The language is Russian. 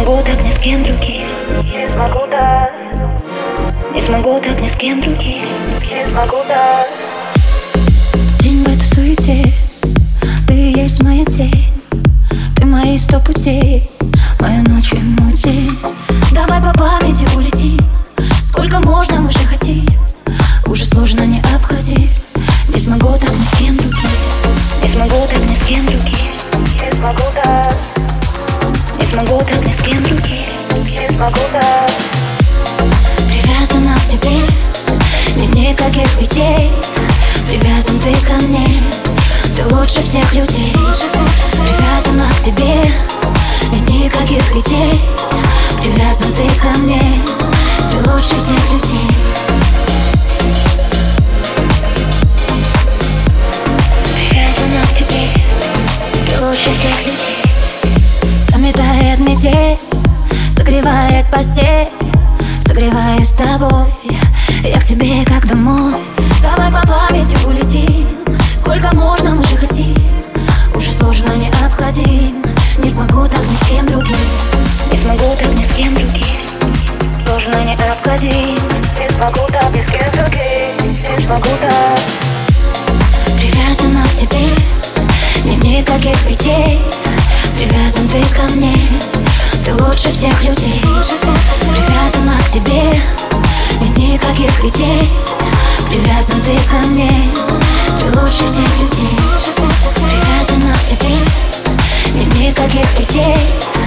смогу так ни с кем другим. Не смогу так. Не смогу так ни с кем другим. Не смогу так. День в этой суете, ты есть моя тень. Ты мои 100 путей, моя ночь и мой день. Давай по памяти улетим. Сколько можно, мы же хотим. Уже сложно не обходить. Не смогу так ни с кем другим. Не смогу так ни с кем другим. Не смогу так. Не смогу так ни с кем другим. Не смогу так. Привязана к тебе, нет никаких идей. Привязан ты ко мне, ты лучше всех людей. Привязана к тебе, нет никаких идей. Привязан ты ко мне, ты лучше всех людей. Привязана к тебе, ты лучше всех людей. Заметает метель, согревает постель. Согреваюсь с тобой, я к тебе как домой. Давай по памяти улетим. Сколько можно, мы же хотим. Уже сложно не обходим. Не смогу так ни с кем другим. Не смогу так ни с кем другим. Сложно не обходим. Не смогу так ни с кем другим. Не смогу так. Привязана к тебе, нет никаких идей. Привязан ты ко мне, ты лучше всех людей. Привязана к тебе, нет никаких идей. Привязан ты ко мне, ты лучше всех людей. Привязана к тебе, нет никаких идей.